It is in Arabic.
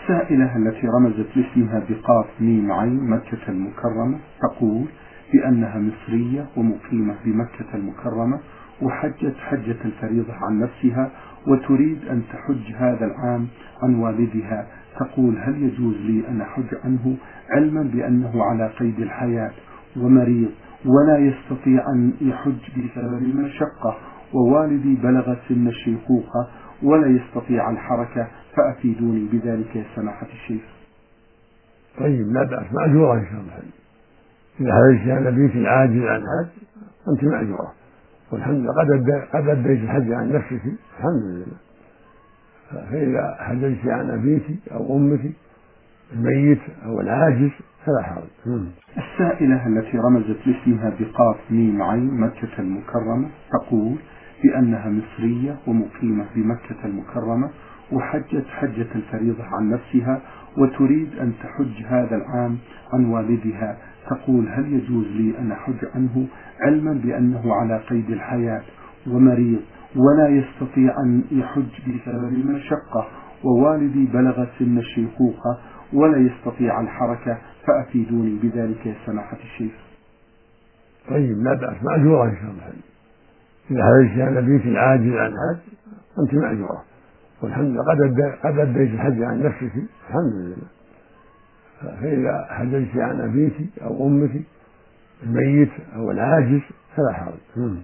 السائلة التي رمزت لاسمها بقاف ميم عين مكة المكرمة تقول بأنها مصرية ومقيمة بمكة المكرمة، وحجت حجة الفريضة عن نفسها وتريد أن تحج هذا العام عن والدها. تقول: هل يجوز لي أن أحج عنه علما بأنه على قيد الحياة ومريض ولا يستطيع أن يحج بسبب المشقة، ووالدي بلغ سن الشيخوخة ولا يستطيع الحركة، فأفيدوني بذلك يا سماحة الشيخ. طيب، لا بأس، مأجورة إن شاء الله. إذا حججت عن أبيك العاجز عن الحج أنت مأجورة، والحمد لله قد أديت الحج عن نفسك الحمد لله. فإذا حججت عن أبيك أو أمك الميت أو العاجز فلا حرج. السائلة التي رمزت لاسمها بقاف ميم عين مكة المكرمة تقول بأنها مصرية ومقيمة بمكة المكرمة، وحجت حجة الفريضة عن نفسها وتريد أن تحج هذا العام عن والدها. تقول: هل يجوز لي أن أحج عنه علما بأنه على قيد الحياة ومريض ولا يستطيع أن يحج بسبب المشقة، ووالدي بلغ سن الشيخوخة ولا يستطيع الحركة، فأفيدوني بذلك يا سماحة الشيخ. طيب، لا بأس، مأجورة إن شاء الله. إذا حججت عن أبيك العاجز عن الحج أنت مأجورة، والحمد لله قد أديت الحج عن نفسك الحمد لله. فإذا حججت عن أبيك أو أمك الميت أو العاجز فلا حرج.